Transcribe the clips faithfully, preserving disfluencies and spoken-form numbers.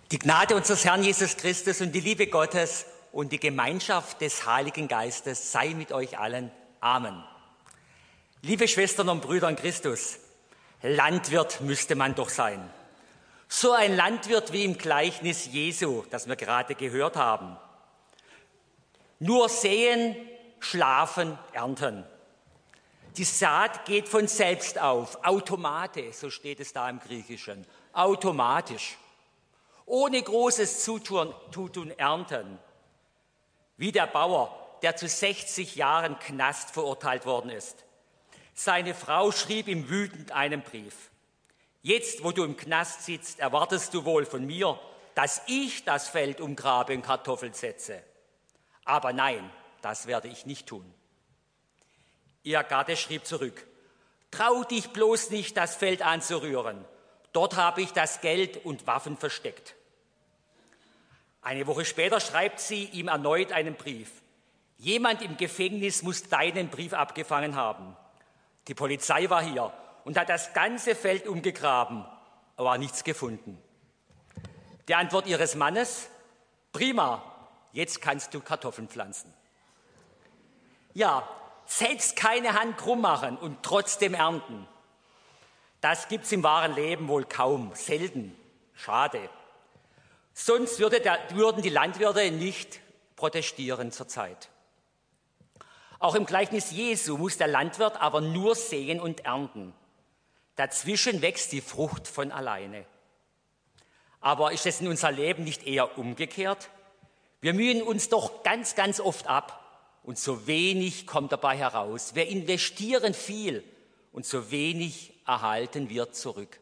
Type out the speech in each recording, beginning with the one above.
Die Gnade unseres Herrn Jesus Christus und die Liebe Gottes und die Gemeinschaft des Heiligen Geistes sei mit euch allen. Amen. Liebe Schwestern und Brüder in Christus, Landwirt müsste man doch sein. So ein Landwirt wie im Gleichnis Jesu, das wir gerade gehört haben. Nur säen, schlafen, ernten. Die Saat geht von selbst auf, automate, so steht es da im Griechischen, automatisch. Ohne großes Zutun, Zutun ernten. Wie der Bauer, der zu sechzig Jahren Knast verurteilt worden ist. Seine Frau schrieb ihm wütend einen Brief. Jetzt, wo du im Knast sitzt, erwartest du wohl von mir, dass ich das Feld umgrabe und Kartoffeln setze. Aber nein, das werde ich nicht tun. Ihr Gatte schrieb zurück, trau dich bloß nicht, das Feld anzurühren. Dort habe ich das Geld und Waffen versteckt. Eine Woche später schreibt sie ihm erneut einen Brief. Jemand im Gefängnis muss deinen Brief abgefangen haben. Die Polizei war hier und hat das ganze Feld umgegraben, aber nichts gefunden. Die Antwort ihres Mannes, prima, jetzt kannst du Kartoffeln pflanzen. Ja, selbst keine Hand krumm machen und trotzdem ernten. Das gibt's im wahren Leben wohl kaum, selten, schade. Sonst würde der, würden die Landwirte nicht protestieren zurzeit. Auch im Gleichnis Jesu muss der Landwirt aber nur säen und ernten. Dazwischen wächst die Frucht von alleine. Aber ist es in unser Leben nicht eher umgekehrt? Wir mühen uns doch ganz, ganz oft ab und so wenig kommt dabei heraus. Wir investieren viel und so wenig erhalten wir zurück.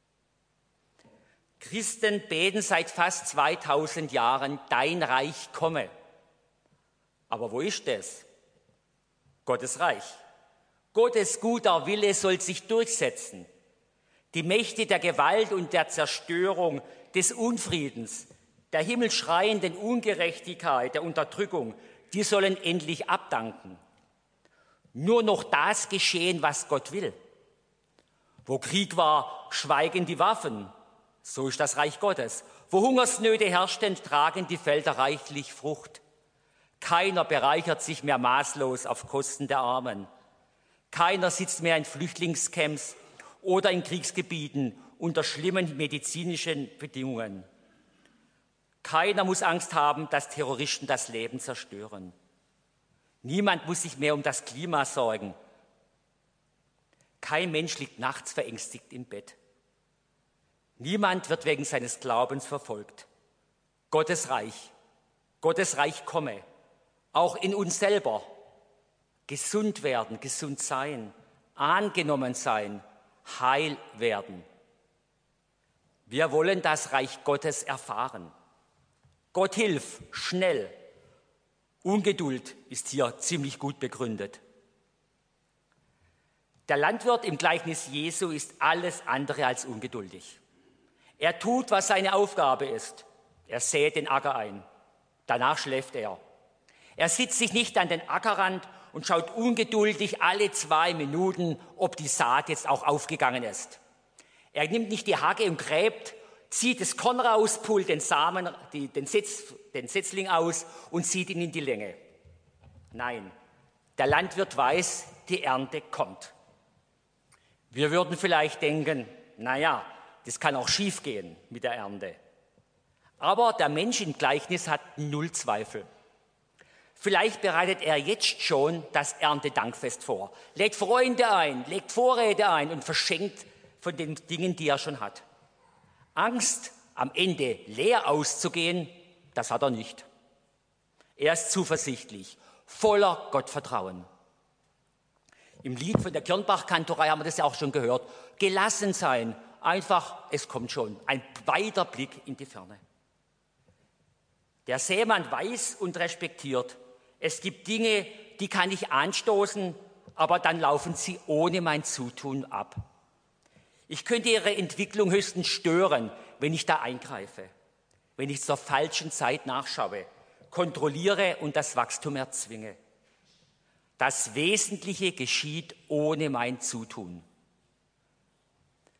Christen beten seit fast zweitausend Jahren, dein Reich komme. Aber wo ist es? Gottes Reich. Gottes guter Wille soll sich durchsetzen. Die Mächte der Gewalt und der Zerstörung, des Unfriedens, der himmelschreienden Ungerechtigkeit, der Unterdrückung, die sollen endlich abdanken. Nur noch das geschehen, was Gott will. Wo Krieg war, schweigen die Waffen. So ist das Reich Gottes. Wo Hungersnöte herrschten, tragen die Felder reichlich Frucht. Keiner bereichert sich mehr maßlos auf Kosten der Armen. Keiner sitzt mehr in Flüchtlingscamps oder in Kriegsgebieten unter schlimmen medizinischen Bedingungen. Keiner muss Angst haben, dass Terroristen das Leben zerstören. Niemand muss sich mehr um das Klima sorgen. Kein Mensch liegt nachts verängstigt im Bett. Niemand wird wegen seines Glaubens verfolgt. Gottes Reich, Gottes Reich komme, auch in uns selber. Gesund werden, gesund sein, angenommen sein, heil werden. Wir wollen das Reich Gottes erfahren. Gott hilf, schnell. Ungeduld ist hier ziemlich gut begründet. Der Landwirt im Gleichnis Jesu ist alles andere als ungeduldig. Er tut, was seine Aufgabe ist. Er sät den Acker ein. Danach schläft er. Er sitzt sich nicht an den Ackerrand und schaut ungeduldig alle zwei Minuten, ob die Saat jetzt auch aufgegangen ist. Er nimmt nicht die Hacke und gräbt, zieht das Korn raus, pullt den Samen, die, den, Setz, den Setzling aus und zieht ihn in die Länge. Nein, der Landwirt weiß, die Ernte kommt. Wir würden vielleicht denken, naja, das kann auch schief gehen mit der Ernte. Aber der Mensch im Gleichnis hat null Zweifel. Vielleicht bereitet er jetzt schon das Erntedankfest vor, legt Freunde ein, legt Vorräte ein und verschenkt von den Dingen, die er schon hat. Angst, am Ende leer auszugehen, das hat er nicht. Er ist zuversichtlich, voller Gottvertrauen. Im Lied von der Kirnbach-Kantorei haben wir das ja auch schon gehört. Gelassen sein, einfach, es kommt schon. Ein weiter Blick in die Ferne. Der Sämann weiß und respektiert, es gibt Dinge, die kann ich anstoßen, aber dann laufen sie ohne mein Zutun ab. Ich könnte ihre Entwicklung höchstens stören, wenn ich da eingreife, wenn ich zur falschen Zeit nachschaue, kontrolliere und das Wachstum erzwinge. Das Wesentliche geschieht ohne mein Zutun.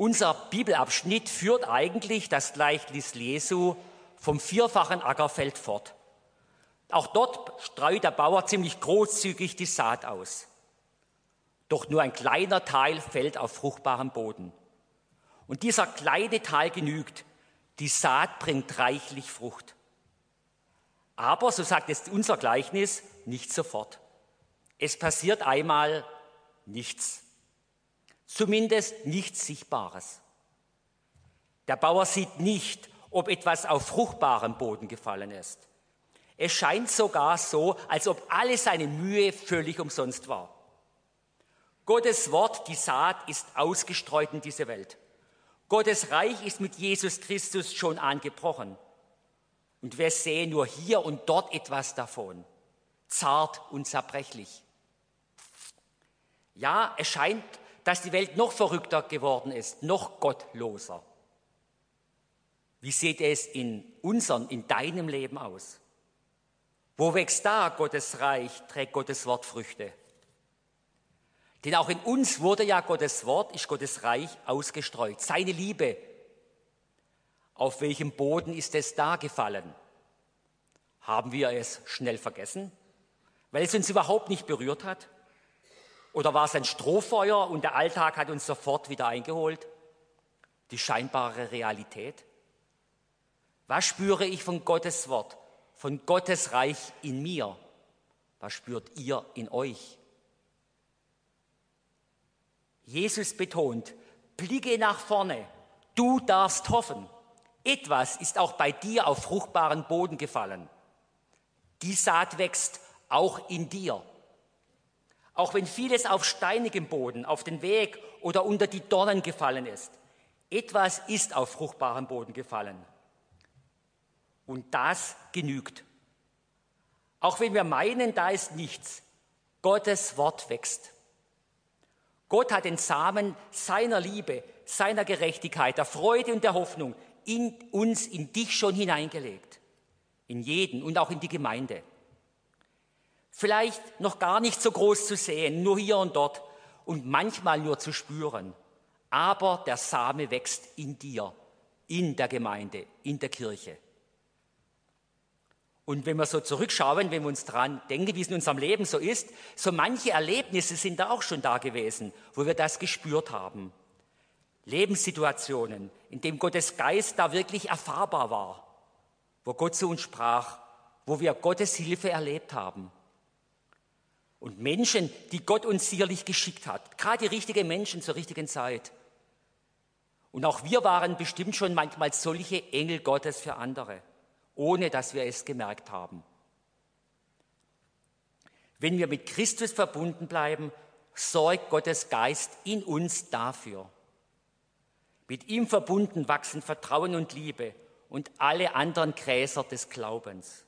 Unser Bibelabschnitt führt eigentlich das Gleichnis Jesu vom vierfachen Ackerfeld fort. Auch dort streut der Bauer ziemlich großzügig die Saat aus. Doch nur ein kleiner Teil fällt auf fruchtbaren Boden. Und dieser kleine Teil genügt. Die Saat bringt reichlich Frucht. Aber, so sagt es unser Gleichnis, nicht sofort. Es passiert einmal nichts. Zumindest nichts Sichtbares. Der Bauer sieht nicht, ob etwas auf fruchtbarem Boden gefallen ist. Es scheint sogar so, als ob alle seine Mühe völlig umsonst war. Gottes Wort, die Saat, ist ausgestreut in diese Welt. Gottes Reich ist mit Jesus Christus schon angebrochen. Und wir sehen nur hier und dort etwas davon. Zart und zerbrechlich. Ja, es scheint, dass die Welt noch verrückter geworden ist, noch gottloser. Wie sieht es in unserem, in deinem Leben aus? Wo wächst da Gottes Reich, trägt Gottes Wort Früchte? Denn auch in uns wurde ja Gottes Wort, ist Gottes Reich ausgestreut. Seine Liebe. Auf welchem Boden ist es da gefallen? Haben wir es schnell vergessen, weil es uns überhaupt nicht berührt hat? Oder war es ein Strohfeuer und der Alltag hat uns sofort wieder eingeholt? Die scheinbare Realität? Was spüre ich von Gottes Wort, von Gottes Reich in mir? Was spürt ihr in euch? Jesus betont, blicke nach vorne, du darfst hoffen. Etwas ist auch bei dir auf fruchtbaren Boden gefallen. Die Saat wächst auch in dir. Auch wenn vieles auf steinigem Boden, auf den Weg oder unter die Dornen gefallen ist. Etwas ist auf fruchtbarem Boden gefallen. Und das genügt. Auch wenn wir meinen, da ist nichts. Gottes Wort wächst. Gott hat den Samen seiner Liebe, seiner Gerechtigkeit, der Freude und der Hoffnung in uns, in dich schon hineingelegt. In jeden und auch in die Gemeinde. Vielleicht noch gar nicht so groß zu sehen, nur hier und dort und manchmal nur zu spüren. Aber der Same wächst in dir, in der Gemeinde, in der Kirche. Und wenn wir so zurückschauen, wenn wir uns daran denken, wie es in unserem Leben so ist, so manche Erlebnisse sind da auch schon da gewesen, wo wir das gespürt haben. Lebenssituationen, in denen Gottes Geist da wirklich erfahrbar war, wo Gott zu uns sprach, wo wir Gottes Hilfe erlebt haben. Und Menschen, die Gott uns sicherlich geschickt hat, gerade die richtigen Menschen zur richtigen Zeit. Und auch wir waren bestimmt schon manchmal solche Engel Gottes für andere, ohne dass wir es gemerkt haben. Wenn wir mit Christus verbunden bleiben, sorgt Gottes Geist in uns dafür. Mit ihm verbunden wachsen Vertrauen und Liebe und alle anderen Gräser des Glaubens.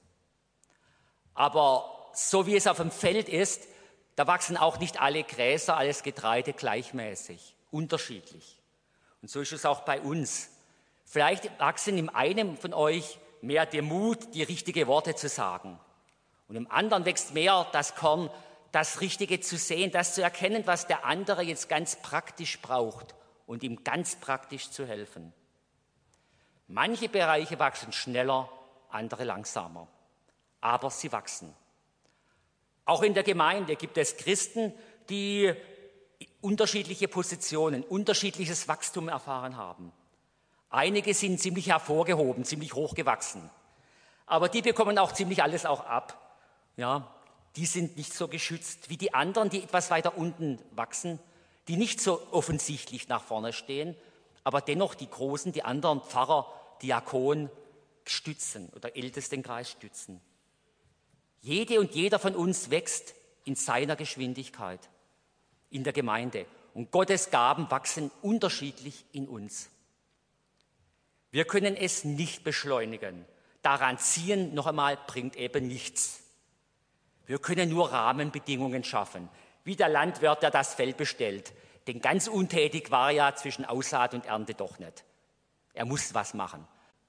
Aber so wie es auf dem Feld ist, da wachsen auch nicht alle Gräser, alles Getreide gleichmäßig, unterschiedlich. Und so ist es auch bei uns. Vielleicht wachsen in einem von euch mehr der Mut, die richtigen Worte zu sagen. Und im anderen wächst mehr das Korn, das Richtige zu sehen, das zu erkennen, was der andere jetzt ganz praktisch braucht und ihm ganz praktisch zu helfen. Manche Bereiche wachsen schneller, andere langsamer. Aber sie wachsen. Auch in der Gemeinde gibt es Christen, die unterschiedliche Positionen, unterschiedliches Wachstum erfahren haben. Einige sind ziemlich hervorgehoben, ziemlich hochgewachsen. Aber die bekommen auch ziemlich alles auch ab. Ja, die sind nicht so geschützt wie die anderen, die etwas weiter unten wachsen, die nicht so offensichtlich nach vorne stehen, aber dennoch die Großen, die anderen Pfarrer, Diakon stützen oder Ältestenkreis stützen. Jede und jeder von uns wächst in seiner Geschwindigkeit in der Gemeinde. Und Gottes Gaben wachsen unterschiedlich in uns. Wir können es nicht beschleunigen. Daran ziehen, noch einmal, bringt eben nichts. Wir können nur Rahmenbedingungen schaffen, wie der Landwirt, der das Feld bestellt. Denn ganz untätig war er ja zwischen Aussaat und Ernte doch nicht. Er muss was machen.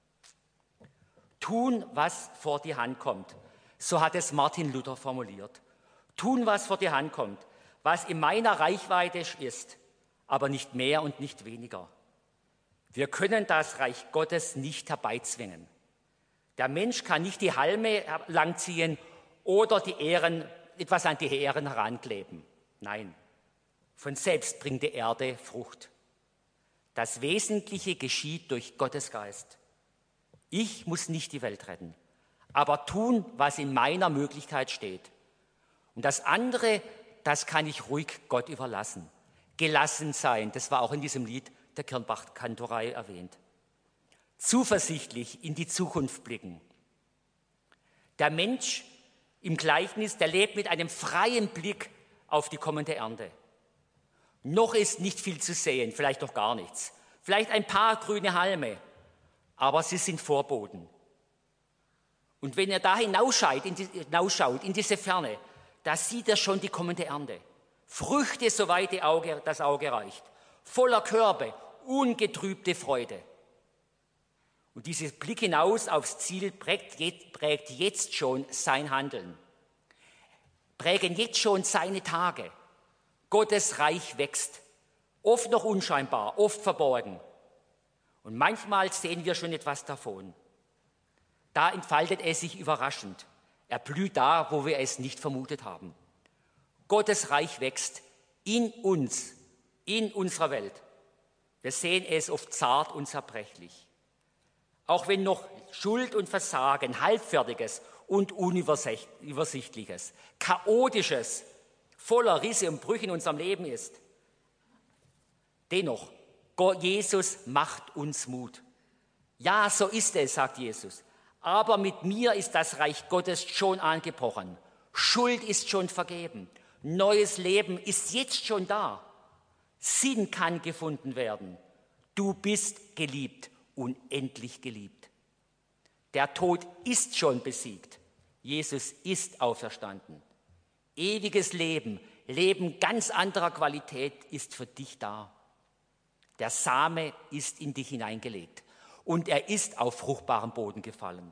Tun, was vor die Hand kommt. So hat es Martin Luther formuliert. Tun, was vor die Hand kommt, was in meiner Reichweite ist, aber nicht mehr und nicht weniger. Wir können das Reich Gottes nicht herbeizwingen. Der Mensch kann nicht die Halme langziehen oder die Ähren, etwas an die Ähren herankleben. Nein, von selbst bringt die Erde Frucht. Das Wesentliche geschieht durch Gottes Geist. Ich muss nicht die Welt retten, aber tun, was in meiner Möglichkeit steht. Und das andere, das kann ich ruhig Gott überlassen. Gelassen sein, das war auch in diesem Lied der Kirnbach-Kantorei erwähnt. Zuversichtlich in die Zukunft blicken. Der Mensch im Gleichnis, der lebt mit einem freien Blick auf die kommende Ernte. Noch ist nicht viel zu sehen, vielleicht noch gar nichts. Vielleicht ein paar grüne Halme, aber sie sind Vorboten. Und wenn er da hinausschaut in, die, hinausschaut, in diese Ferne, da sieht er schon die kommende Ernte. Früchte, soweit die Auge, das Auge reicht. Voller Körbe, ungetrübte Freude. Und dieser Blick hinaus aufs Ziel prägt, prägt jetzt schon sein Handeln. Prägen jetzt schon seine Tage. Gottes Reich wächst. Oft noch unscheinbar, oft verborgen. Und manchmal sehen wir schon etwas davon. Da entfaltet es sich überraschend. Er blüht da, wo wir es nicht vermutet haben. Gottes Reich wächst in uns, in unserer Welt. Wir sehen es oft zart und zerbrechlich. Auch wenn noch Schuld und Versagen, Halbfertiges und Unübersichtliches, Chaotisches, voller Risse und Brüche in unserem Leben ist. Dennoch, Jesus macht uns Mut. Ja, so ist es, sagt Jesus. Aber mit mir ist das Reich Gottes schon angebrochen. Schuld ist schon vergeben. Neues Leben ist jetzt schon da. Sinn kann gefunden werden. Du bist geliebt, unendlich geliebt. Der Tod ist schon besiegt. Jesus ist auferstanden. Ewiges Leben, Leben ganz anderer Qualität ist für dich da. Der Same ist in dich hineingelegt und er ist auf fruchtbaren Boden gefallen.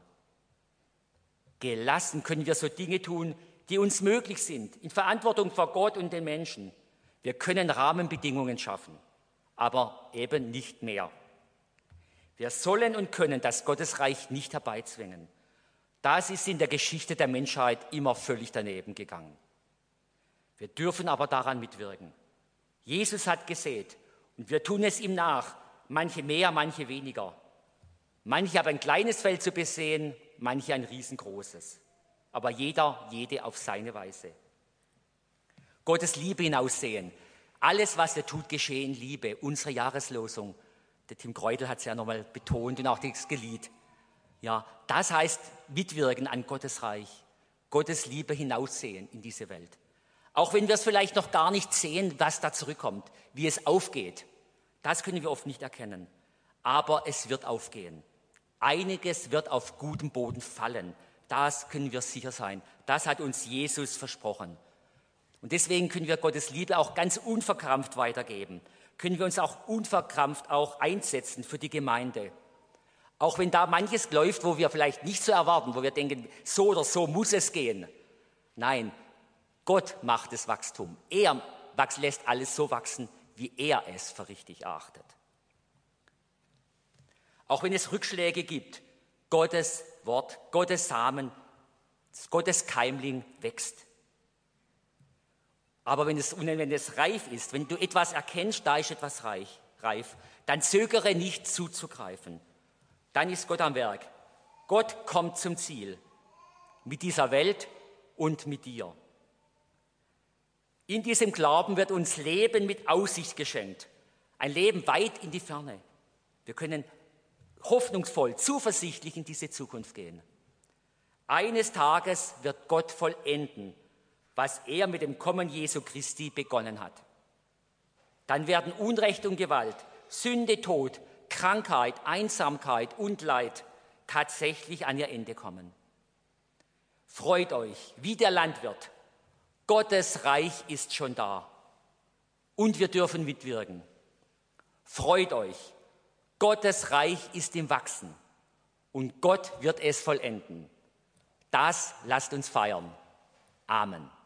Gelassen können wir so Dinge tun, die uns möglich sind, in Verantwortung vor Gott und den Menschen. Wir können Rahmenbedingungen schaffen, aber eben nicht mehr. Wir sollen und können das Gottesreich nicht herbeizwingen. Das ist in der Geschichte der Menschheit immer völlig daneben gegangen. Wir dürfen aber daran mitwirken. Jesus hat gesät und wir tun es ihm nach, manche mehr, manche weniger. Manche haben ein kleines Feld zu besehen, manche ein riesengroßes. Aber jeder, jede auf seine Weise. Gottes Liebe hinaussehen. Alles, was er tut, geschehe in Liebe. Unsere Jahreslosung. Der Tim Kreutel hat es ja nochmal betont und auch das Gelied. Ja, das heißt mitwirken an Gottes Reich. Gottes Liebe hinaussehen in diese Welt. Auch wenn wir es vielleicht noch gar nicht sehen, was da zurückkommt, wie es aufgeht. Das können wir oft nicht erkennen. Aber es wird aufgehen. Einiges wird auf gutem Boden fallen. Das können wir sicher sein. Das hat uns Jesus versprochen. Und deswegen können wir Gottes Liebe auch ganz unverkrampft weitergeben. Können wir uns auch unverkrampft auch einsetzen für die Gemeinde. Auch wenn da manches läuft, wo wir vielleicht nicht so erwarten, wo wir denken, so oder so muss es gehen. Nein, Gott macht das Wachstum. Er lässt alles so wachsen, wie er es für richtig erachtet. Auch wenn es Rückschläge gibt, Gottes Wort, Gottes Samen, Gottes Keimling wächst. Aber wenn es, wenn es reif ist, wenn du etwas erkennst, da ist etwas reich, reif, dann zögere nicht zuzugreifen. Dann ist Gott am Werk. Gott kommt zum Ziel. Mit dieser Welt und mit dir. In diesem Glauben wird uns Leben mit Aussicht geschenkt. Ein Leben weit in die Ferne. Wir können hoffnungsvoll, zuversichtlich in diese Zukunft gehen. Eines Tages wird Gott vollenden, was er mit dem Kommen Jesu Christi begonnen hat. Dann werden Unrecht und Gewalt, Sünde, Tod, Krankheit, Einsamkeit und Leid tatsächlich an ihr Ende kommen. Freut euch, wie der Landwirt. Gottes Reich ist schon da und wir dürfen mitwirken. Freut euch, Gottes Reich ist im Wachsen und Gott wird es vollenden. Das lasst uns feiern. Amen.